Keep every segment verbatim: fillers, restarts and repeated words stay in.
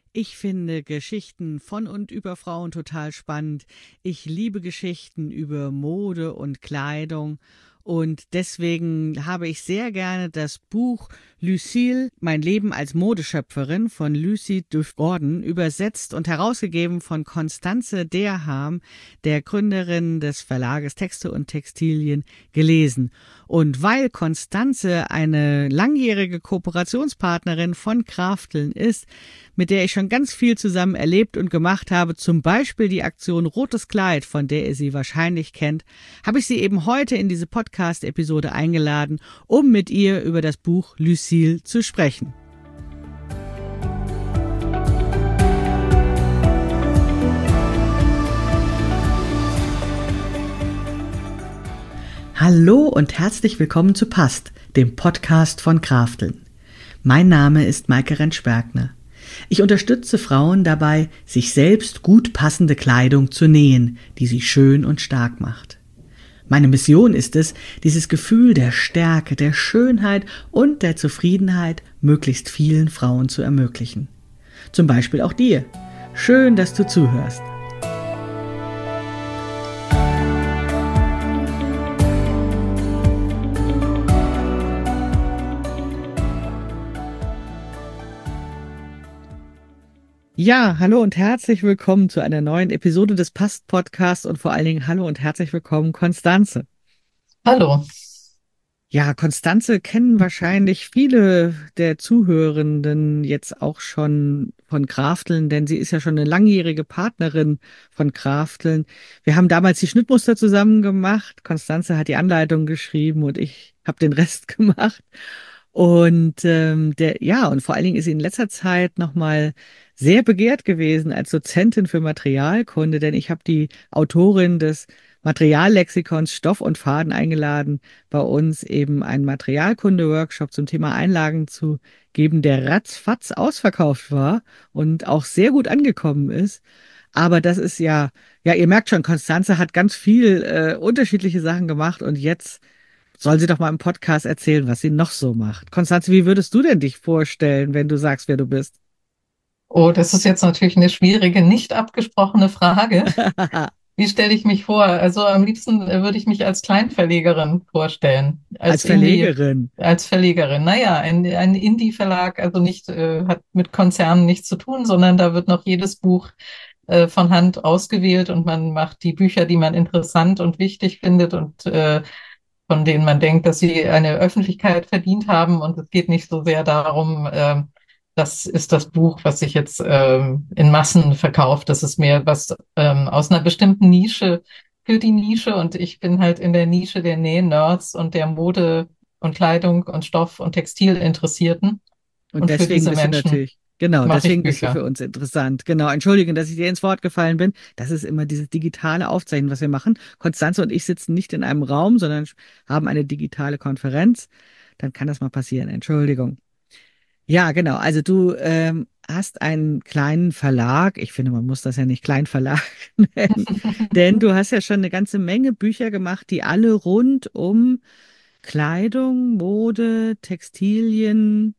Ich finde Geschichten von und über Frauen total spannend. Ich liebe Geschichten über Mode und Kleidung. Und deswegen habe ich sehr gerne das Buch Lucille, mein Leben als Modeschöpferin von Lucy Duff Gordon übersetzt und herausgegeben von Constanze Derham, der Gründerin des Verlages Texte und Textilien, gelesen. Und weil Constanze eine langjährige Kooperationspartnerin von Krafteln ist, mit der ich schon ganz viel zusammen erlebt und gemacht habe, zum Beispiel die Aktion Rotes Kleid, von der ihr sie wahrscheinlich kennt, habe ich sie eben heute in diese Podcast-Episode eingeladen, um mit ihr über das Buch Lucille zu sprechen. Hallo und herzlich willkommen zu Past, dem Podcast von Krafteln. Mein Name ist Maike Rentsch-Bergner. Ich unterstütze Frauen dabei, sich selbst gut passende Kleidung zu nähen, die sie schön und stark macht. Meine Mission ist es, dieses Gefühl der Stärke, der Schönheit und der Zufriedenheit möglichst vielen Frauen zu ermöglichen. Zum Beispiel auch dir. Schön, dass du zuhörst. Ja, hallo und herzlich willkommen zu einer neuen Episode des Past-Podcasts und vor allen Dingen hallo und herzlich willkommen, Constanze. Hallo. Ja, Constanze kennen wahrscheinlich viele der Zuhörenden jetzt auch schon von Krafteln, denn sie ist ja schon eine langjährige Partnerin von Krafteln. Wir haben damals die Schnittmuster zusammen gemacht. Constanze hat die Anleitung geschrieben und ich habe den Rest gemacht. Und ähm, der, ja, und vor allen Dingen ist sie in letzter Zeit nochmal sehr begehrt gewesen als Dozentin für Materialkunde, denn ich habe die Autorin des Materiallexikons Stoff und Faden eingeladen, bei uns eben einen Materialkunde-Workshop zum Thema Einlagen zu geben, der ratzfatz ausverkauft war und auch sehr gut angekommen ist. Aber das ist ja, ja, ihr merkt schon, Constanze hat ganz viel äh, unterschiedliche Sachen gemacht und jetzt soll sie doch mal im Podcast erzählen, was sie noch so macht. Constanze, wie würdest du denn dich vorstellen, wenn du sagst, wer du bist? Oh, das ist jetzt natürlich eine schwierige, nicht abgesprochene Frage. Wie stelle ich mich vor? Also am liebsten äh, würde ich mich als Kleinverlegerin vorstellen, Als als Indie, Verlegerin. als Verlegerin. Naja, ein, ein Indie-Verlag, also nicht, äh, hat mit Konzernen nichts zu tun, sondern da wird noch jedes Buch äh, von Hand ausgewählt und man macht die Bücher, die man interessant und wichtig findet und äh, von denen man denkt, dass sie eine Öffentlichkeit verdient haben. Und es geht nicht so sehr darum, ähm, das ist das Buch, was sich jetzt ähm, in Massen verkauft. Das ist mehr was ähm, aus einer bestimmten Nische für die Nische. Und ich bin halt in der Nische der Näh-Nerds und der Mode und Kleidung und Stoff und Textilinteressierten. Und Und für deswegen diese bist du Menschen natürlich, genau, mache ich deswegen bist du Bücher. für uns interessant. Genau, entschuldige, dass ich dir ins Wort gefallen bin. Das ist immer dieses digitale Aufzeichnen, was wir machen. Konstanze und ich sitzen nicht in einem Raum, sondern haben eine digitale Konferenz. Dann kann das mal passieren. Entschuldigung. Ja, genau. Also du ähm, hast einen kleinen Verlag. Ich finde, man muss das ja nicht Kleinverlag nennen, denn du hast ja schon eine ganze Menge Bücher gemacht, die alle rund um Kleidung, Mode, Textilien,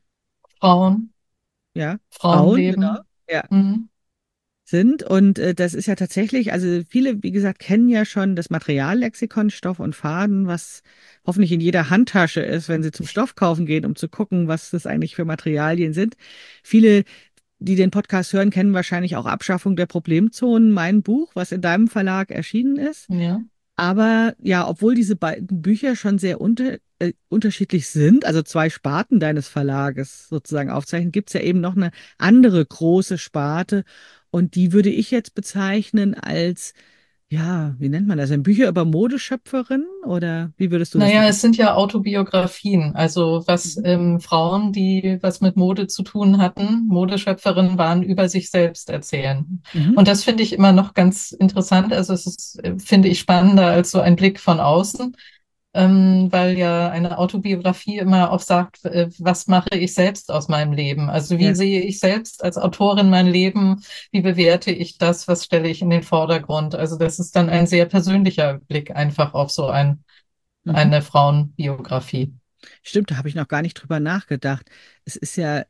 Frauen, ja, Frauen, genau, Frauenleben. ja, Mhm. sind. Und äh, das ist ja tatsächlich, also viele, wie gesagt, kennen ja schon das Materiallexikon Stoff und Faden, was hoffentlich in jeder Handtasche ist, wenn sie zum Stoff kaufen gehen, um zu gucken, was das eigentlich für Materialien sind. Viele, die den Podcast hören, kennen wahrscheinlich auch Abschaffung der Problemzonen, mein Buch, was in deinem Verlag erschienen ist. Ja. Aber ja, obwohl diese beiden Bücher schon sehr unter, äh, unterschiedlich sind, also zwei Sparten deines Verlages sozusagen aufzeichnen, gibt es ja eben noch eine andere große Sparte. Und die würde ich jetzt bezeichnen als, ja, wie nennt man das? Ein Bücher über Modeschöpferinnen? Oder wie würdest du das Naja, nennen? es sind ja Autobiografien, also was Mhm. ähm, Frauen, die was mit Mode zu tun hatten, Modeschöpferinnen waren, über sich selbst erzählen. Mhm. Und das finde ich immer noch ganz interessant. Also es ist, äh, finde ich, spannender als so ein Blick von außen, ähm, weil ja eine Autobiografie immer auch sagt, äh, was mache ich selbst aus meinem Leben? Also wie Ja. sehe ich selbst als Autorin mein Leben? Wie bewerte ich das? Was stelle ich in den Vordergrund? Also das ist dann ein sehr persönlicher Blick einfach auf so ein Mhm. eine Frauenbiografie. Stimmt, da habe ich noch gar nicht drüber nachgedacht. Es ist ja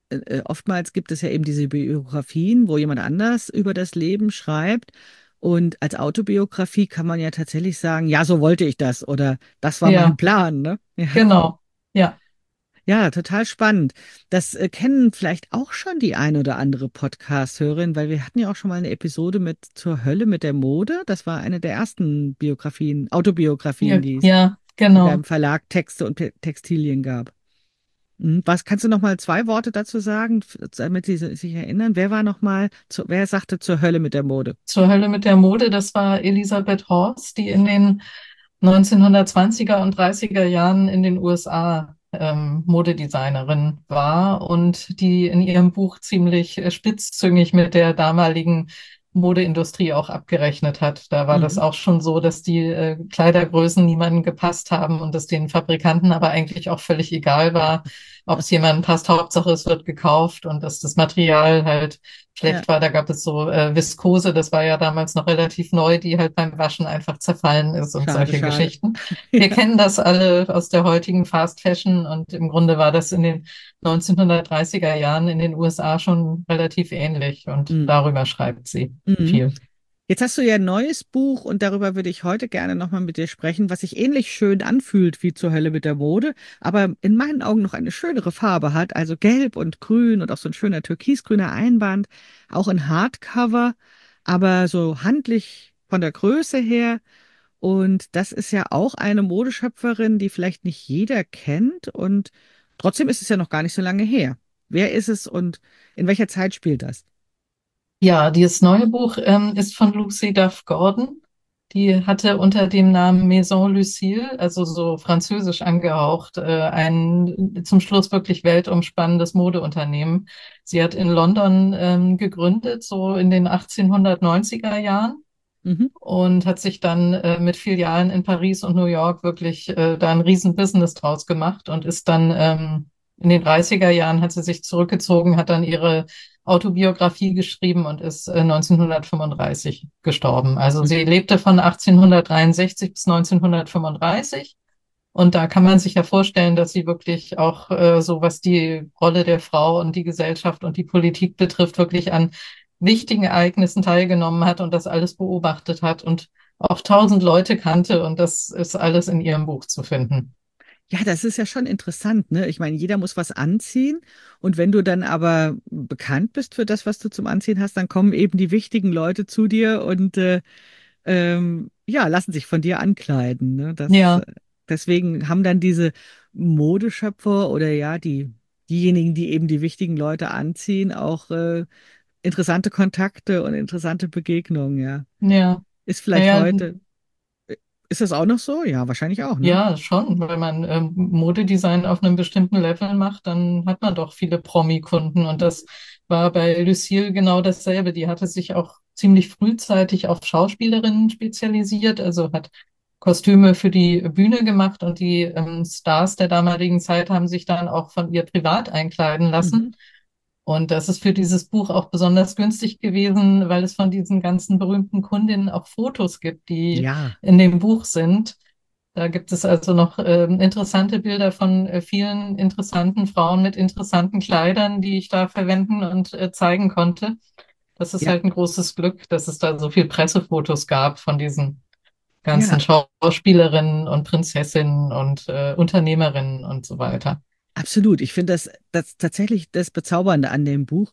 äh, äh, oftmals gibt es ja eben diese Biografien, wo jemand anders über das Leben schreibt. Und als Autobiografie kann man ja tatsächlich sagen, ja, so wollte ich das oder das war mein Ja, Plan, ne? Ja. genau. Ja, Ja, total spannend. Das äh, kennen vielleicht auch schon die ein oder andere Podcast-Hörerin, weil wir hatten ja auch schon mal eine Episode mit Zur Hölle mit der Mode. Das war eine der ersten Biografien, Autobiografien, ja, die es ja, in genau. deinem Verlag Texte und Te- Textilien gab. Mhm. Was kannst du noch mal zwei Worte dazu sagen, f- damit Sie si- sich erinnern? Wer war noch mal, zu, wer sagte Zur Hölle mit der Mode? Zur Hölle mit der Mode, das war Elisabeth Horst, die in den neunzehnhundertzwanziger und dreißiger Jahren in den U S A ähm, Modedesignerin war und die in ihrem Buch ziemlich äh, spitzzüngig mit der damaligen Modeindustrie auch abgerechnet hat. Da war das Mhm. auch schon so, dass die äh, Kleidergrößen niemandem gepasst haben und es den Fabrikanten aber eigentlich auch völlig egal war, ob es jemandem passt. Hauptsache, es wird gekauft und dass das Material halt Ja, schlecht war. Da gab es so äh, Viskose, das war ja damals noch relativ neu, die halt beim Waschen einfach zerfallen ist und schade, solche schade. Geschichten. Wir Ja. kennen das alle aus der heutigen Fast Fashion und im Grunde war das in den neunzehnhundertdreißiger Jahren in den U S A schon relativ ähnlich und Mhm. darüber schreibt sie Mhm. viel. Jetzt hast du ja ein neues Buch und darüber würde ich heute gerne nochmal mit dir sprechen, was sich ähnlich schön anfühlt wie Zur Hölle mit der Mode, aber in meinen Augen noch eine schönere Farbe hat, also gelb und grün und auch so ein schöner türkisgrüner Einband, auch in Hardcover, aber so handlich von der Größe her. Und das ist ja auch eine Modeschöpferin, die vielleicht nicht jeder kennt und trotzdem ist es ja noch gar nicht so lange her. Wer ist es und in welcher Zeit spielt das? Ja, dieses neue Buch ähm, ist von Lucy Duff Gordon. Die hatte unter dem Namen Maison Lucile, also so französisch angehaucht, äh, ein zum Schluss wirklich weltumspannendes Modeunternehmen. Sie hat in London ähm, gegründet, so in den achtzehnhundertneunziger Jahren Mhm. und hat sich dann äh, mit Filialen in Paris und New York wirklich äh, da ein Riesenbusiness draus gemacht und ist dann ähm, in den dreißiger Jahren hat sie sich zurückgezogen, hat dann ihre Autobiografie geschrieben und ist äh, neunzehnhundertfünfunddreißig gestorben. Also sie lebte von achtzehnhundertdreiundsechzig bis neunzehnhundertfünfunddreißig. Und da kann man sich ja vorstellen, dass sie wirklich auch äh, so, was die Rolle der Frau und die Gesellschaft und die Politik betrifft, wirklich an wichtigen Ereignissen teilgenommen hat und das alles beobachtet hat und auch tausend Leute kannte. Und das ist alles in ihrem Buch zu finden. Ja, das ist ja schon interessant, ne? Ich meine, jeder muss was anziehen und wenn du dann aber bekannt bist für das, was du zum Anziehen hast, dann kommen eben die wichtigen Leute zu dir und äh, ähm, ja, lassen sich von dir ankleiden, ne? Das, Ja, äh, deswegen haben dann diese Modeschöpfer oder ja, die, diejenigen, die eben die wichtigen Leute anziehen, auch äh, interessante Kontakte und interessante Begegnungen, ja. ja. Ist vielleicht Naja, heute, äh, ist das auch noch so? Ja, wahrscheinlich auch, ne? ja, schon. Wenn man ähm, Modedesign auf einem bestimmten Level macht, dann hat man doch viele Promi-Kunden. Und das war bei Lucille genau dasselbe. Die hatte sich auch ziemlich frühzeitig auf Schauspielerinnen spezialisiert, also hat Kostüme für die Bühne gemacht und die ähm, Stars der damaligen Zeit haben sich dann auch von ihr privat einkleiden Mhm. lassen. Und das ist für dieses Buch auch besonders günstig gewesen, weil es von diesen ganzen berühmten Kundinnen auch Fotos gibt, die Ja. in dem Buch sind. Da gibt es also noch ähm, interessante Bilder von äh, vielen interessanten Frauen mit interessanten Kleidern, die ich da verwenden und äh, zeigen konnte. Das ist Ja, halt ein großes Glück, dass es da so viel Pressefotos gab von diesen ganzen ja, Schauspielerinnen und Prinzessinnen und äh, Unternehmerinnen und so weiter. absolut. Ich finde das, das tatsächlich das Bezaubernde an dem Buch.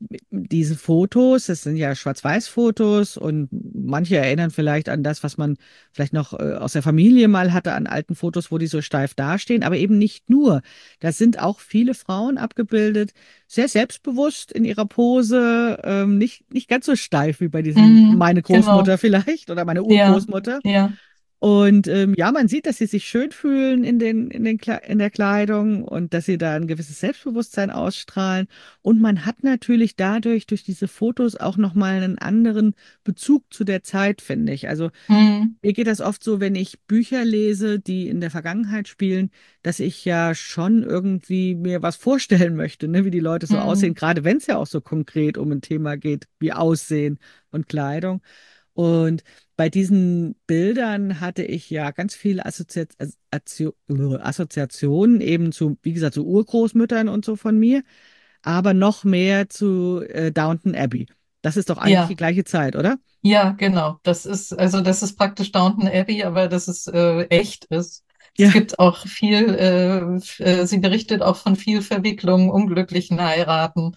Diese Fotos, das sind ja Schwarz-Weiß-Fotos und manche erinnern vielleicht an das, was man vielleicht noch äh, aus der Familie mal hatte, an alten Fotos, wo die so steif dastehen, aber eben nicht nur. Da sind auch viele Frauen abgebildet, sehr selbstbewusst in ihrer Pose, ähm, nicht, nicht ganz so steif wie bei diesem Mhm, meine genau. Großmutter vielleicht oder meine Ja, Urgroßmutter. ja. Und ähm, ja, man sieht, dass sie sich schön fühlen in den, in den, Kle- in der Kleidung und dass sie da ein gewisses Selbstbewusstsein ausstrahlen. Und man hat natürlich dadurch, durch diese Fotos auch nochmal einen anderen Bezug zu der Zeit, finde ich. Also Mhm, mir geht das oft so, wenn ich Bücher lese, die in der Vergangenheit spielen, dass ich ja schon irgendwie mir was vorstellen möchte, ne, wie die Leute so aussehen, mhm, gerade wenn es ja auch so konkret um ein Thema geht, wie Aussehen und Kleidung. Und bei diesen Bildern hatte ich ja ganz viele Assozi Assozi Assoziationen eben zu, wie gesagt, zu Urgroßmüttern und so von mir. aber noch mehr zu äh, Downton Abbey. Das ist doch eigentlich die Ja, gleiche Zeit, oder? ja, genau. Das ist, also das ist praktisch Downton Abbey, aber dass es äh, echt ist. Es Ja, gibt auch viel, äh, f- äh, sie berichtet auch von viel Verwicklungen, unglücklichen Heiraten,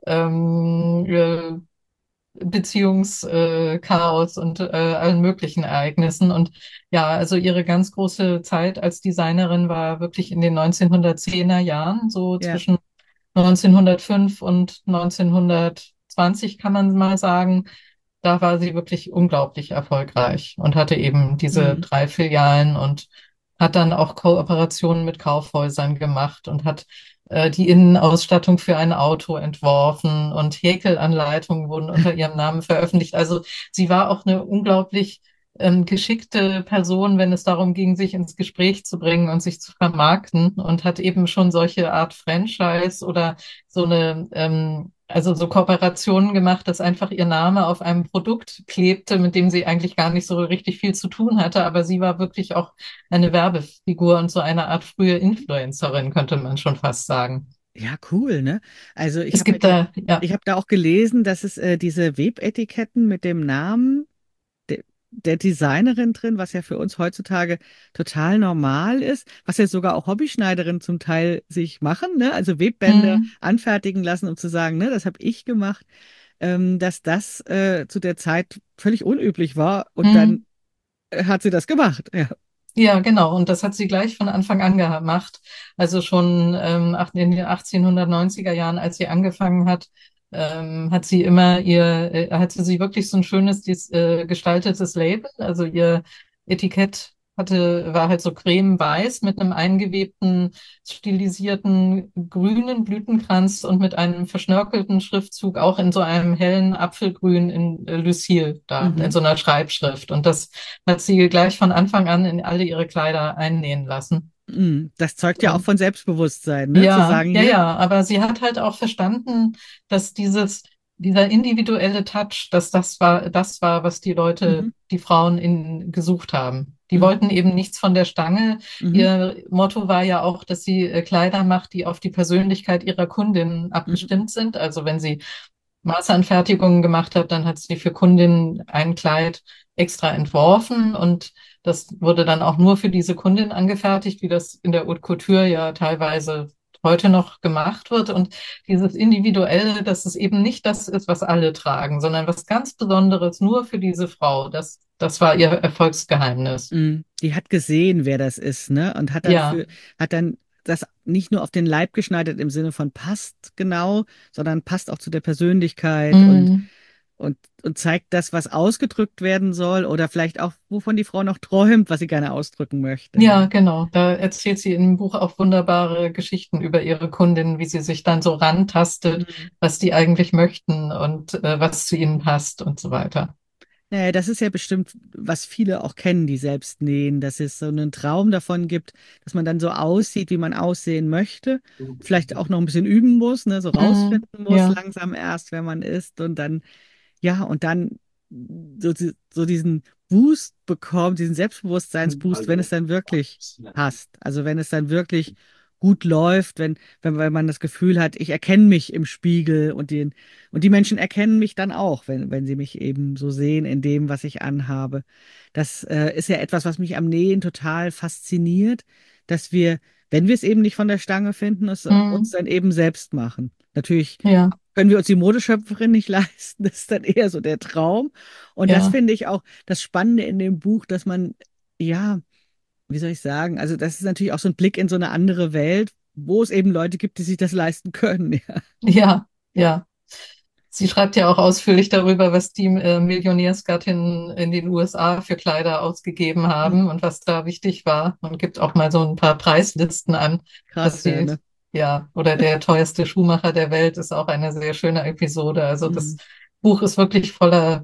ähm, äh, Beziehungschaos äh, Chaos und äh, allen möglichen Ereignissen. Und ja, also ihre ganz große Zeit als Designerin war wirklich in den neunzehnhundertzehner Jahren, so ja. zwischen neunzehnhundertfünf und neunzehnhundertzwanzig kann man mal sagen. Da war sie wirklich unglaublich erfolgreich und hatte eben diese Mhm. drei Filialen und hat dann auch Kooperationen mit Kaufhäusern gemacht und hat äh, die Innenausstattung für ein Auto entworfen und Häkelanleitungen wurden unter ihrem Namen veröffentlicht. Also sie war auch eine unglaublich ähm, geschickte Person, wenn es darum ging, sich ins Gespräch zu bringen und sich zu vermarkten und hat eben schon solche Art Franchise oder so eine, ähm, also so Kooperationen gemacht, dass einfach ihr Name auf einem Produkt klebte, mit dem sie eigentlich gar nicht so richtig viel zu tun hatte, aber sie war wirklich auch eine Werbefigur und so eine Art frühe Influencerin, könnte man schon fast sagen. Ja, cool, ne? Also ich Es habe mir gibt die, da, ja, ich habe da auch gelesen, dass es äh, diese Webetiketten mit dem Namen de, der Designerin drin, was ja für uns heutzutage total normal ist, was ja sogar auch Hobbyschneiderinnen zum Teil sich machen, ne? Also Webbänder mm, anfertigen lassen, um zu sagen, ne, das habe ich gemacht, ähm, dass das äh, zu der Zeit völlig unüblich war und dann mm. äh, hat sie das gemacht. Ja. Ja, genau. Und das hat sie gleich von Anfang an gemacht. Also schon ähm, ach- in den achtzehnhundertneunziger Jahren, als sie angefangen hat, ähm, hat sie immer ihr, äh, hatte sie wirklich so ein schönes dies, äh, gestaltetes Label. Also ihr Etikett hatte, war halt so cremeweiß mit einem eingewebten, stilisierten grünen Blütenkranz und mit einem verschnörkelten Schriftzug, auch in so einem hellen Apfelgrün in äh, Lucille da, in Mhm. so einer Schreibschrift. Und das hat sie gleich von Anfang an in alle ihre Kleider einnähen lassen. Mhm. Das zeugt ja auch Und von Selbstbewusstsein, ne? Zu ja, sagen, ja, hier. ja, aber sie hat halt auch verstanden, dass dieses, dieser individuelle Touch, dass das war, das war, was die Leute, Mhm. die Frauen in, gesucht haben. Die Mhm. wollten eben nichts von der Stange. Mhm. Ihr Motto war ja auch, dass sie äh, Kleider macht, die auf die Persönlichkeit ihrer Kundin Mhm. abgestimmt sind. Also wenn sie Maßanfertigungen gemacht hat, dann hat sie für Kundin ein Kleid extra entworfen und das wurde dann auch nur für diese Kundin angefertigt, wie das in der Haute Couture ja teilweise heute noch gemacht wird. Und dieses Individuelle, dass es eben nicht das ist, was alle tragen, sondern was ganz Besonderes nur für diese Frau, das, das war ihr Erfolgsgeheimnis. Mhm. Die hat gesehen, wer das ist, ne? Und hat dann Ja. für, hat dann das nicht nur auf den Leib geschneidert im Sinne von passt genau, sondern passt auch zu der Persönlichkeit und, Mm. und, und zeigt das, was ausgedrückt werden soll oder vielleicht auch, wovon die Frau noch träumt, was sie gerne ausdrücken möchte. Ja, Ne? genau. Da erzählt sie in dem Buch auch wunderbare Geschichten über ihre Kundin, wie sie sich dann so rantastet, Mhm. was die eigentlich möchten und äh, was zu ihnen passt und so weiter. Naja, das ist ja bestimmt, was viele auch kennen, die selbst nähen, dass es so einen Traum davon gibt, dass man dann so aussieht, wie man aussehen möchte. Vielleicht auch noch ein bisschen üben muss, ne, so Mm, rausfinden muss, ja, langsam erst, wer man ist und dann, ja, und dann so, so diesen Boost bekommt, diesen Selbstbewusstseinsboost, wenn es dann wirklich passt. Also wenn es dann wirklich gut läuft, wenn, wenn, wenn man das Gefühl hat, ich erkenne mich im Spiegel und den, und die Menschen erkennen mich dann auch, wenn, wenn sie mich eben so sehen in dem, was ich anhabe. Das äh, ist ja etwas, was mich am Nähen total fasziniert, dass wir, wenn wir es eben nicht von der Stange finden, es uns mm, dann eben selbst machen. Natürlich ja, können wir uns die Modeschöpferin nicht leisten. Das ist dann eher so der Traum. Und das ja, finde ich auch das Spannende in dem Buch, dass man, ja, wie soll ich sagen, also das ist natürlich auch so ein Blick in so eine andere Welt, wo es eben Leute gibt, die sich das leisten können. Ja. ja, ja. Sie schreibt ja auch ausführlich darüber, was die äh, Millionärsgattinnen in den U S A für Kleider ausgegeben Hm, haben und was da wichtig war und gibt auch mal so ein paar Preislisten an, was krass, ja, sie, ne? ja, oder der teuerste Schuhmacher der Welt ist auch eine sehr schöne Episode. Also das Hm. Buch ist wirklich voller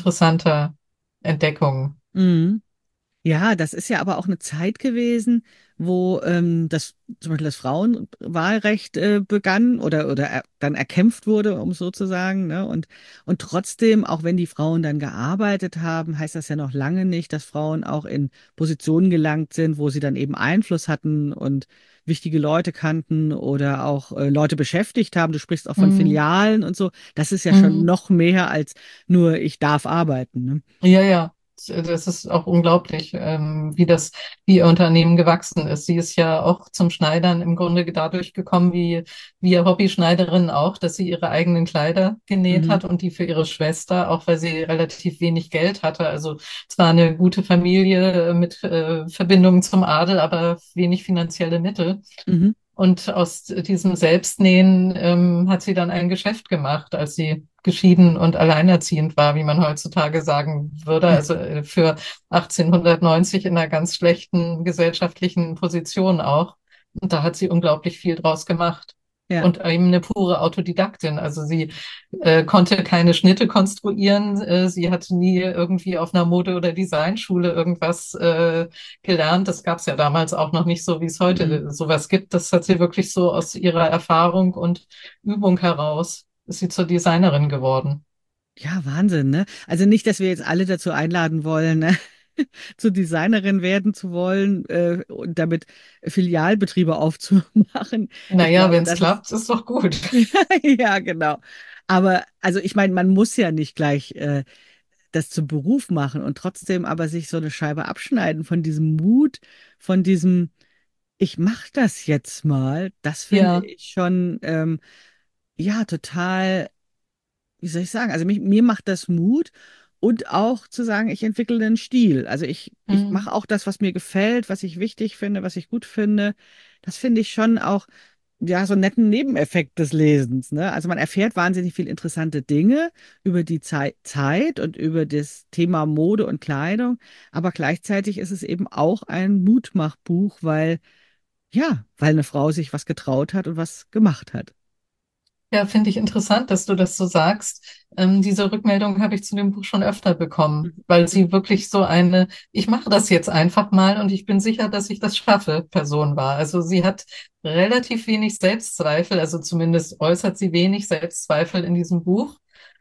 interessanter Entdeckungen. Mhm. Ja, das ist ja aber auch eine Zeit gewesen, wo ähm, das zum Beispiel das Frauenwahlrecht äh, begann oder oder er, dann erkämpft wurde, um es so zu sagen, ne? Und und trotzdem, auch wenn die Frauen dann gearbeitet haben, heißt das ja noch lange nicht, dass Frauen auch in Positionen gelangt sind, wo sie dann eben Einfluss hatten und wichtige Leute kannten oder auch äh, Leute beschäftigt haben. Du sprichst auch von Mhm. Filialen und so. Das ist ja schon Mhm. noch mehr als nur ich darf arbeiten, ne? Ja, ja. Das ist auch unglaublich, ähm, wie das, wie ihr Unternehmen gewachsen ist. Sie ist ja auch zum Schneidern im Grunde dadurch gekommen, wie wir Hobbyschneiderin auch, dass sie ihre eigenen Kleider genäht Mhm. hat und die für ihre Schwester, auch weil sie relativ wenig Geld hatte. Also zwar eine gute Familie äh, mit äh, Verbindungen zum Adel, aber wenig finanzielle Mittel. Mhm. Und aus diesem Selbstnähen ähm, hat sie dann ein Geschäft gemacht, als sie geschieden und alleinerziehend war, wie man heutzutage sagen würde. Also äh, für achtzehnhundertneunzig in einer ganz schlechten gesellschaftlichen Position auch. Und da hat sie unglaublich viel draus gemacht. Ja. Und eben eine pure Autodidaktin. Also sie äh, konnte keine Schnitte konstruieren. Äh, sie hatte nie irgendwie auf einer Mode- oder Designschule irgendwas äh, gelernt. Das gab es ja damals auch noch nicht so, wie es Mhm. heute sowas gibt. Das hat sie wirklich so aus ihrer Erfahrung und Übung heraus, ist sie zur Designerin geworden. Ja, Wahnsinn, ne? Also nicht, dass wir jetzt alle dazu einladen wollen, ne? Zur Designerin werden zu wollen, äh, und damit Filialbetriebe aufzumachen. Ich Naja, glaube, wenn es das ist, klappt, ist doch gut. ja, genau. Aber, also ich meine, man muss ja nicht gleich äh, das zum Beruf machen und trotzdem aber sich so eine Scheibe abschneiden von diesem Mut, von diesem, ich mache das jetzt mal, das finde Ja. ich schon, ähm, ja, total, wie soll ich sagen? Also mich, mir macht das Mut und auch zu sagen, ich entwickle einen Stil. Also ich, ich Hm. mache auch das, was mir gefällt, was ich wichtig finde, was ich gut finde. Das finde ich schon auch, ja, so einen netten Nebeneffekt des Lesens, ne? Also man erfährt wahnsinnig viel interessante Dinge über die Zei- Zeit und über das Thema Mode und Kleidung, aber gleichzeitig ist es eben auch ein Mutmachbuch, weil, ja, weil eine Frau sich was getraut hat und was gemacht hat. Ja, finde ich interessant, dass du das so sagst. Ähm, diese Rückmeldung habe ich zu dem Buch schon öfter bekommen, weil sie wirklich so eine, ich mache das jetzt einfach mal und ich bin sicher, dass ich das schaffe, Person war. Also sie hat relativ wenig Selbstzweifel, also zumindest äußert sie wenig Selbstzweifel in diesem Buch.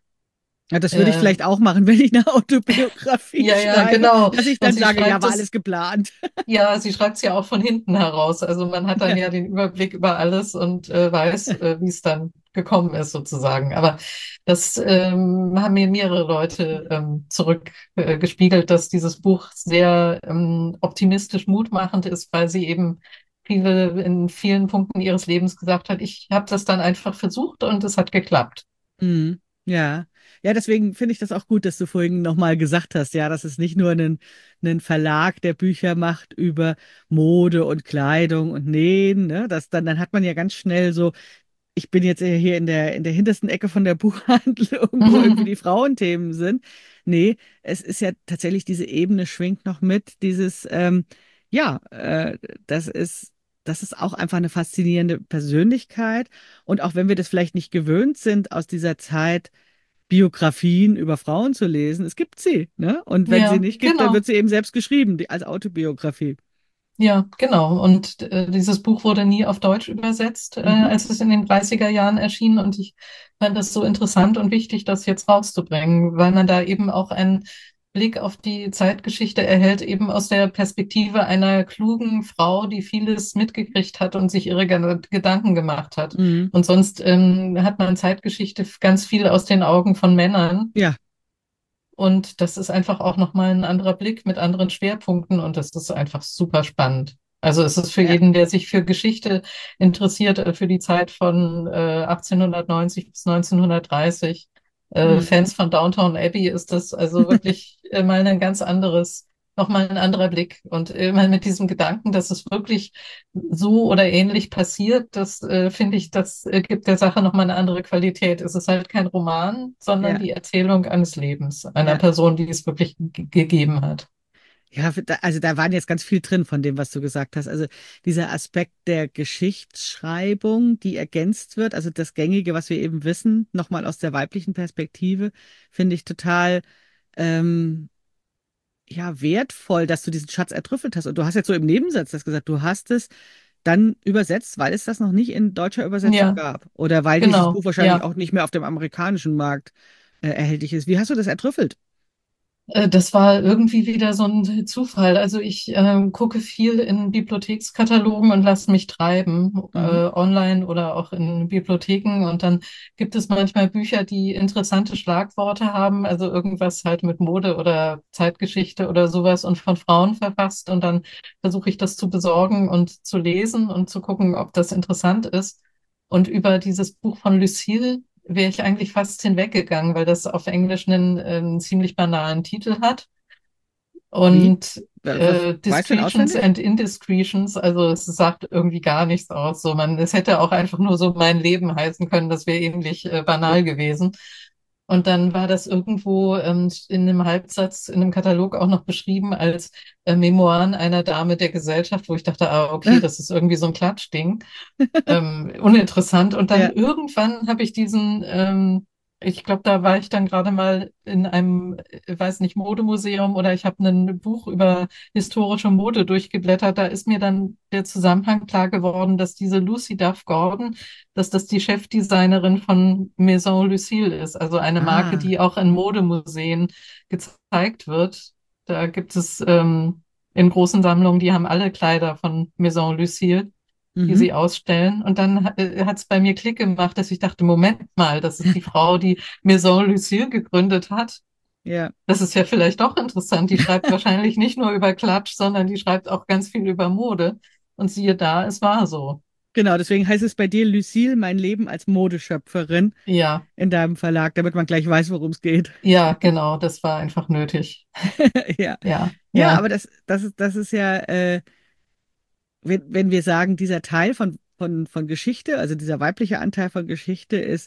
Ja, das würde ich Äh, vielleicht auch machen, wenn ich eine Autobiografie ja, ja, schreibe, genau. dass ich Und dann sie sage, ja, schreibt war es alles geplant. Ja, sie schreibt es ja auch von hinten heraus. Also man hat dann Ja. ja den Überblick über alles und äh, weiß, äh, wie es dann gekommen ist sozusagen. Aber das ähm, haben mir mehrere Leute ähm, zurückgespiegelt, äh, gespiegelt, dass dieses Buch sehr ähm, optimistisch mutmachend ist, weil sie eben viele in vielen Punkten ihres Lebens gesagt hat, ich habe das dann einfach versucht und es hat geklappt. Mhm. Ja. Ja, deswegen finde ich das auch gut, dass du vorhin nochmal gesagt hast, ja, dass es nicht nur ein, ein Verlag, der Bücher macht über Mode und Kleidung und Nähen, ne? Das dann, dann hat man ja ganz schnell so, ich bin jetzt hier in der, in der hintersten Ecke von der Buchhandlung, wo irgendwie die Frauenthemen sind. Nee, es ist ja tatsächlich diese Ebene schwingt noch mit, dieses, ähm, ja, äh, das ist, das ist auch einfach eine faszinierende Persönlichkeit. Und auch wenn wir das vielleicht nicht gewöhnt sind, aus dieser Zeit Biografien über Frauen zu lesen, es gibt sie, ne? Und wenn sie Ja, nicht gibt, dann wird genau. sie eben selbst geschrieben, die, als Autobiografie. Ja, genau. Und äh, dieses Buch wurde nie auf Deutsch übersetzt, äh, Mhm. als es in den dreißiger Jahren erschien. Und ich fand es so interessant und wichtig, das jetzt rauszubringen, weil man da eben auch einen Blick auf die Zeitgeschichte erhält, eben aus der Perspektive einer klugen Frau, die vieles mitgekriegt hat und sich ihre Ge- Gedanken gemacht hat. Mhm. Und sonst ähm, hat man Zeitgeschichte ganz viel aus den Augen von Männern. Ja, Und das ist einfach auch nochmal ein anderer Blick mit anderen Schwerpunkten und das ist einfach super spannend. Also es ist für ja. jeden, der sich für Geschichte interessiert, äh, für die Zeit von äh, achtzehnhundertneunzig bis neunzehnhundertdreißig, äh, Mhm. Fans von Downton Abbey ist das also wirklich äh, mal ein ganz anderes, nochmal ein anderer Blick. Und immer mit diesem Gedanken, dass es wirklich so oder ähnlich passiert, das äh, finde ich, das äh, gibt der Sache nochmal eine andere Qualität. Es ist halt kein Roman, sondern Ja, die Erzählung eines Lebens, einer ja. Person, die es wirklich g- gegeben hat. Ja, da- also da waren jetzt ganz viel drin von dem, was du gesagt hast. Also dieser Aspekt der Geschichtsschreibung, die ergänzt wird, also das Gängige, was wir eben wissen, nochmal aus der weiblichen Perspektive, finde ich total, ähm, ja wertvoll, dass du diesen Schatz ertrüffelt hast. Und du hast jetzt so im Nebensatz das gesagt, du hast es dann übersetzt, weil es das noch nicht in deutscher Übersetzung Ja, gab. Oder weil dieses genau, Buch wahrscheinlich ja. auch nicht mehr auf dem amerikanischen Markt äh, erhältlich ist. Wie hast du das ertrüffelt? Äh, Das war irgendwie wieder so ein Zufall. Also ich ähm, gucke viel in Bibliothekskatalogen und lasse mich treiben, äh, Mhm. online oder auch in Bibliotheken. Und dann gibt es manchmal Bücher, die interessante Schlagworte haben, also irgendwas halt mit Mode oder Zeitgeschichte oder sowas und von Frauen verfasst. Und dann versuche ich das zu besorgen und zu lesen und zu gucken, ob das interessant ist. Und über dieses Buch von Lucille wäre ich eigentlich fast hinweggegangen, weil das auf Englisch einen, äh, einen ziemlich banalen Titel hat. Wie? Und Wa- Was, äh, weißt du ihn Discretions auswendig? and Indiscretions, also es sagt irgendwie gar nichts aus. So, man, es hätte auch einfach nur so mein Leben heißen können, das wäre ähnlich äh, banal gewesen. Und dann war das irgendwo ähm, in einem Halbsatz in einem Katalog auch noch beschrieben als äh, Memoiren einer Dame der Gesellschaft, wo ich dachte, ah, okay, das ist irgendwie so ein Klatschding, ähm, uninteressant. Und dann Ja. irgendwann habe ich diesen, ähm, ich glaube, da war ich dann gerade mal in einem, äh, weiß nicht, Modemuseum oder ich habe ein Buch über historische Mode durchgeblättert. Da ist mir dann der Zusammenhang klar geworden, dass diese Lucy Duff Gordon, dass das die Chefdesignerin von Maison Lucille ist, also eine Marke, Ah. die auch in Modemuseen gezeigt wird. Da gibt es ähm, in großen Sammlungen, die haben alle Kleider von Maison Lucille, die Mhm. sie ausstellen. Und dann äh, hat es bei mir Klick gemacht, dass ich dachte, Moment mal, das ist die Frau, die Maison Lucille gegründet hat. Ja. Das ist ja vielleicht doch interessant. Die schreibt wahrscheinlich nicht nur über Klatsch, sondern die schreibt auch ganz viel über Mode. Und siehe da, es war so. Genau, deswegen heißt es bei dir Lucille, mein Leben als Modeschöpferin Ja, in deinem Verlag, damit man gleich weiß, worum es geht. ja, genau, das war einfach nötig. Ja. Ja, Ja, ja. aber das, das ist, das ist ja, äh, wenn, wenn wir sagen, dieser Teil von, von, von Geschichte, also dieser weibliche Anteil von Geschichte ist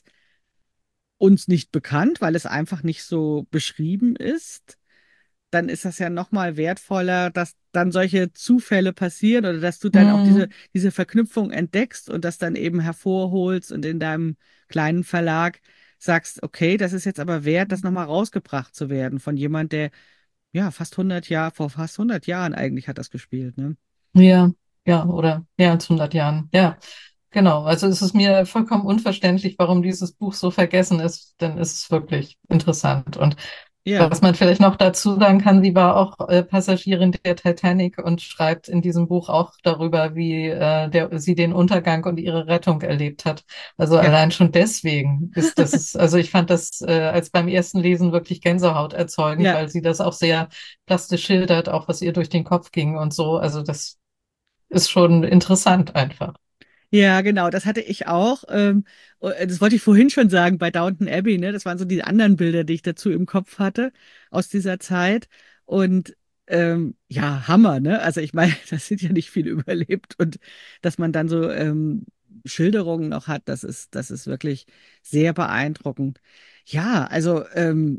uns nicht bekannt, weil es einfach nicht so beschrieben ist, dann ist das ja nochmal wertvoller, dass dann solche Zufälle passieren oder dass du dann auch diese, Hm, diese Verknüpfung entdeckst und das dann eben hervorholst und in deinem kleinen Verlag sagst, okay, das ist jetzt aber wert, das nochmal rausgebracht zu werden von jemand, der ja fast hundert Jahre, vor fast hundert Jahren eigentlich hat das gespielt, ne? ja, ja, oder mehr als hundert Jahren. Ja. Genau, also es ist mir vollkommen unverständlich, warum dieses Buch so vergessen ist, denn es ist wirklich interessant. Und Ja, was man vielleicht noch dazu sagen kann, sie war auch äh, Passagierin der Titanic und schreibt in diesem Buch auch darüber, wie äh, der, sie den Untergang und ihre Rettung erlebt hat. Also ja, allein schon deswegen ist das ist, also ich fand das äh, als beim ersten Lesen wirklich Gänsehaut erzeugend, ja. weil sie das auch sehr plastisch schildert, auch was ihr durch den Kopf ging und so. Also das ist schon interessant einfach. Ja, genau, das hatte ich auch. Ähm, äh, das wollte ich vorhin schon sagen bei Downton Abbey, ne? Das waren so die anderen Bilder, die ich dazu im Kopf hatte aus dieser Zeit. Und ähm, ja, Hammer, ne? Also ich meine, das sind ja nicht viele überlebt und dass man dann so ähm, Schilderungen noch hat, das ist, das ist wirklich sehr beeindruckend. Ja, also ähm,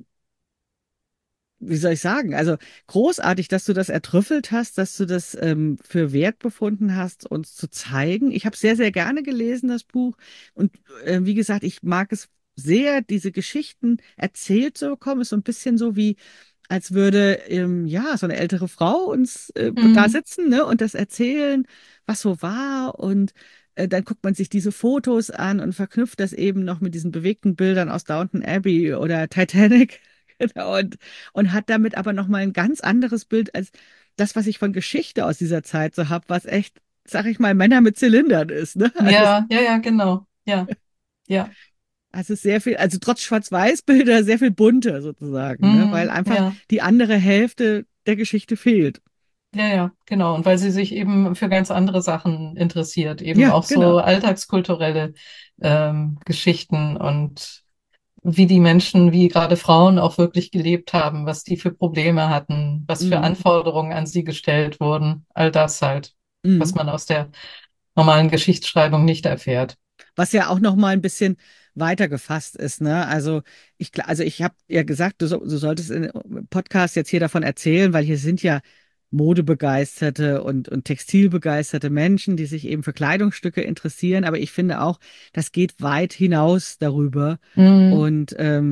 wie soll ich sagen? Also großartig, dass du das ertrüffelt hast, dass du das ähm, für wert befunden hast, uns zu zeigen. Ich habe sehr, sehr gerne gelesen, das Buch. Und äh, wie gesagt, ich mag es sehr, diese Geschichten erzählt zu bekommen. Ist so ein bisschen so wie, als würde ähm, ja so eine ältere Frau uns äh, da Mhm. sitzen, ne, und das erzählen, was so war. Und äh, dann guckt man sich diese Fotos an und verknüpft das eben noch mit diesen bewegten Bildern aus Downton Abbey oder Titanic. Genau, und, und hat damit aber nochmal ein ganz anderes Bild als das, was ich von Geschichte aus dieser Zeit so habe, was echt, sag ich mal, Männer mit Zylindern ist, ne? Also, es- Ja, ja, ja, genau. Ja, ja. also es ist sehr viel, also trotz Schwarz-Weiß-Bilder sehr viel bunter sozusagen, ne? Weil Mhm. einfach Ja, die andere Hälfte der Geschichte fehlt. ja, ja, genau. Und weil sie sich eben für ganz andere Sachen interessiert, eben Ja, auch genau. so alltagskulturelle ähm, Geschichten und wie die Menschen, wie gerade Frauen auch wirklich gelebt haben, was die für Probleme hatten, was für Mhm. Anforderungen an sie gestellt wurden, all das halt, was Mhm. man aus der normalen Geschichtsschreibung nicht erfährt. Was ja auch noch mal ein bisschen weiter gefasst ist, ne? Also ich, gl- also ich habe ja gesagt, du, so, du solltest in im Podcast jetzt hier davon erzählen, weil hier sind ja modebegeisterte und, und textilbegeisterte Menschen, die sich eben für Kleidungsstücke interessieren. Aber ich finde auch, das geht weit hinaus darüber. Mhm. Und ähm,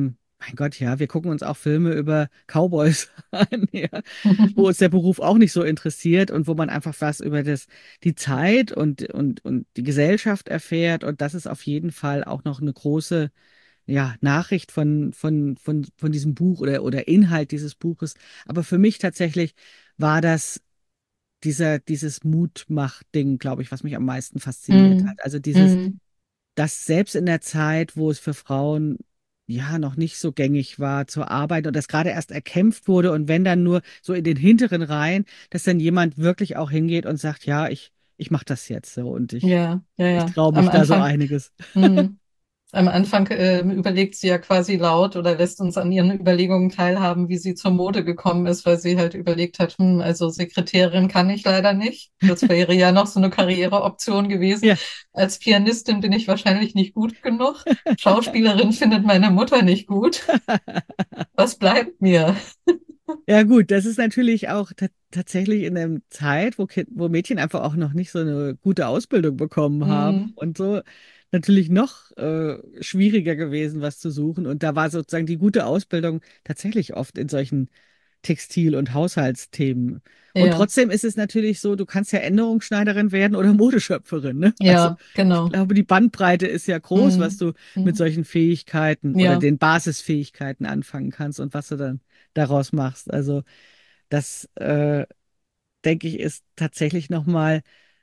Mein Gott, ja, wir gucken uns auch Filme über Cowboys an, ja, wo uns der Beruf auch nicht so interessiert und wo man einfach was über das, die Zeit und, und, und die Gesellschaft erfährt. Und das ist auf jeden Fall auch noch eine große, ja, Nachricht von, von, von, von diesem Buch oder, oder Inhalt dieses Buches. Aber für mich tatsächlich war das dieser, dieses Mutmach-Ding, glaube ich, was mich am meisten fasziniert Mm, hat. Also dieses, mm, dass selbst in der Zeit, wo es für Frauen ja noch nicht so gängig war zu arbeiten und das gerade erst erkämpft wurde und wenn dann nur so in den hinteren Reihen, dass dann jemand wirklich auch hingeht und sagt, ja, ich, ich mache das jetzt so und ich, ja, ja, ich ja. traue Am mich da so Anfang. einiges. Mm. Am Anfang äh, überlegt sie ja quasi laut oder lässt uns an ihren Überlegungen teilhaben, wie sie zur Mode gekommen ist, weil sie halt überlegt hat, hm, also Sekretärin kann ich leider nicht. Das wäre ja noch so eine Karriereoption gewesen. Ja. Als Pianistin bin ich wahrscheinlich nicht gut genug. Schauspielerin findet meine Mutter nicht gut. Was bleibt mir? Ja gut, das ist natürlich auch ta tatsächlich in einer Zeit, wo, Ki- wo Mädchen einfach auch noch nicht so eine gute Ausbildung bekommen haben Hm, und so natürlich noch äh, schwieriger gewesen, was zu suchen. Und da war sozusagen die gute Ausbildung tatsächlich oft in solchen Textil- und Haushaltsthemen. Und ja, trotzdem ist es natürlich so, du kannst ja Änderungsschneiderin werden oder Modeschöpferin, ne? Also ja, ich genau. glaube, die Bandbreite ist ja groß, was Hm, du mit hm, solchen Fähigkeiten oder ja, den Basisfähigkeiten anfangen kannst und was du dann daraus machst. Also das, äh, denke ich, ist tatsächlich nochmal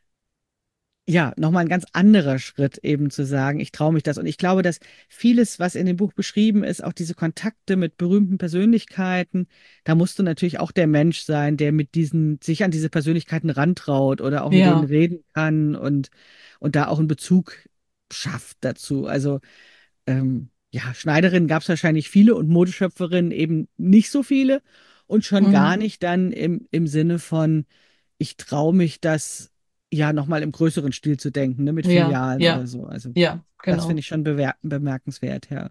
ja, nochmal ein ganz anderer Schritt, eben zu sagen, ich traue mich das. Und ich glaube, dass vieles, was in dem Buch beschrieben ist, auch diese Kontakte mit berühmten Persönlichkeiten, da musst du natürlich auch der Mensch sein, der mit diesen, sich an diese Persönlichkeiten rantraut oder auch mit denen ja, reden kann und, und da auch einen Bezug schafft dazu. Also, ähm, ja, Schneiderinnen gab es wahrscheinlich viele und Modeschöpferinnen eben nicht so viele und schon gar hm, nicht dann im, im Sinne von, ich traue mich das ja nochmal im größeren Stil zu denken, ne, mit ja, Filialen oder ja, so. Also ja, das finde genau. ich schon bewer bemerkenswert, ja.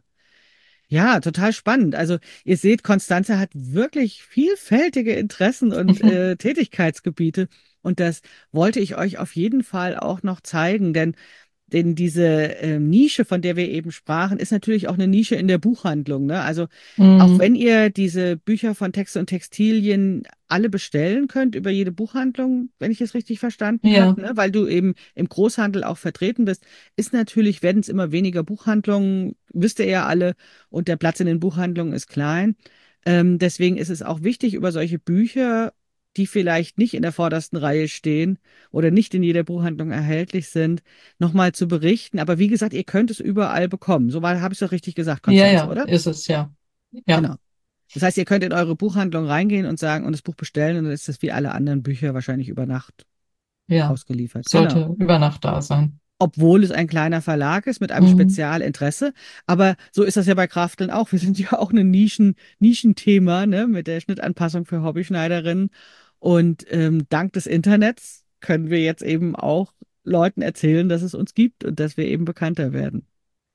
Ja, total spannend. Also ihr seht, Konstanze hat wirklich vielfältige Interessen und äh, Tätigkeitsgebiete und das wollte ich euch auf jeden Fall auch noch zeigen, denn denn diese ähm, Nische, von der wir eben sprachen, ist natürlich auch eine Nische in der Buchhandlung, ne? Also auch Hm, wenn ihr diese Bücher von Texte und Textilien alle bestellen könnt über jede Buchhandlung, wenn ich es richtig verstanden habe, ja. ne? Weil du eben im Großhandel auch vertreten bist, ist natürlich, werden es immer weniger Buchhandlungen, wisst ihr ja alle, und der Platz in den Buchhandlungen ist klein. Ähm, deswegen ist es auch wichtig, über solche Bücher, die vielleicht nicht in der vordersten Reihe stehen oder nicht in jeder Buchhandlung erhältlich sind, nochmal zu berichten. Aber wie gesagt, ihr könnt es überall bekommen. So habe ich es doch richtig gesagt, Ja, Konstanze, ja, oder? ist es, ja. Ja, Genau. Das heißt, ihr könnt in eure Buchhandlung reingehen und sagen und das Buch bestellen und dann ist es wie alle anderen Bücher wahrscheinlich über Nacht ja. ausgeliefert. Genau. Sollte über Nacht da sein. Obwohl es ein kleiner Verlag ist mit einem Mhm. Spezialinteresse. Aber so ist das ja bei Krafteln auch. Wir sind ja auch ein Nischen, Nischenthema, ne, mit der Schnittanpassung für Hobbyschneiderinnen. Und ähm, dank des Internets können wir jetzt eben auch Leuten erzählen, dass es uns gibt und dass wir eben bekannter werden.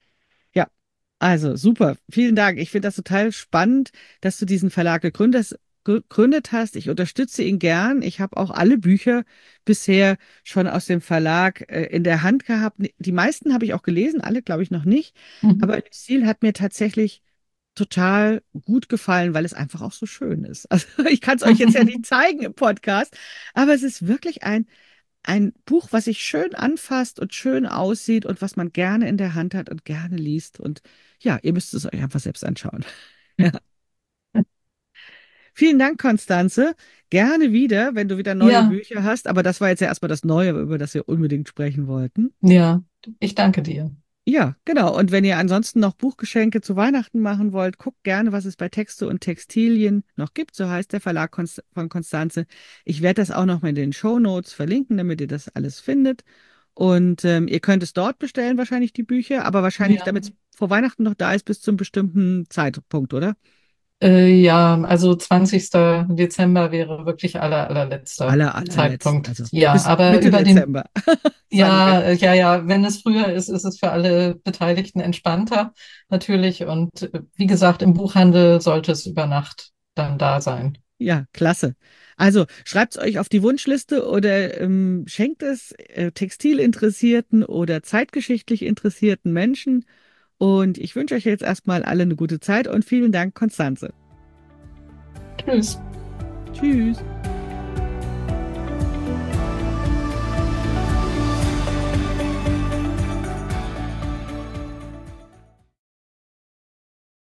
Ja, also super. Vielen Dank. Ich finde das total spannend, dass du diesen Verlag gegründet, gegründet hast. Ich unterstütze ihn gern. Ich habe auch alle Bücher bisher schon aus dem Verlag äh, in der Hand gehabt. Die meisten habe ich auch gelesen, alle glaube ich noch nicht. Mhm. Aber Lucille hat mir tatsächlich total gut gefallen, weil es einfach auch so schön ist. Also ich kann es euch jetzt ja nicht zeigen im Podcast, aber es ist wirklich ein ein Buch, was sich schön anfasst und schön aussieht und was man gerne in der Hand hat und gerne liest. Und ja, ihr müsst es euch einfach selbst anschauen. Ja. Vielen Dank, Konstanze. Gerne wieder, wenn du wieder neue Ja, Bücher hast. Aber das war jetzt ja erstmal das Neue, über das wir unbedingt sprechen wollten. ja. Ich danke dir. Ja, genau. Und wenn ihr ansonsten noch Buchgeschenke zu Weihnachten machen wollt, guckt gerne, was es bei Texte und Textilien noch gibt. So heißt der Verlag Konst von Konstanze. Ich werde das auch noch mal in den Shownotes verlinken, damit ihr das alles findet. Und ähm, ihr könnt es dort bestellen, wahrscheinlich die Bücher, aber wahrscheinlich, Ja. damit es vor Weihnachten noch da ist, bis zum bestimmten Zeitpunkt, oder? Äh, ja, also zwanzigster Dezember wäre wirklich aller, allerletzter Aller, allerletzt. Zeitpunkt. Also Ja, bis aber Mitte über den, Dezember, sagen wir. ja, äh, ja, ja, wenn es früher ist, ist es für alle Beteiligten entspannter, natürlich. Und äh, wie gesagt, im Buchhandel sollte es über Nacht dann da sein. Ja, klasse. Also schreibt es euch auf die Wunschliste oder ähm, schenkt es äh, textilinteressierten oder zeitgeschichtlich interessierten Menschen. Und ich wünsche euch jetzt erstmal alle eine gute Zeit und vielen Dank, Konstanze. Tschüss. Tschüss.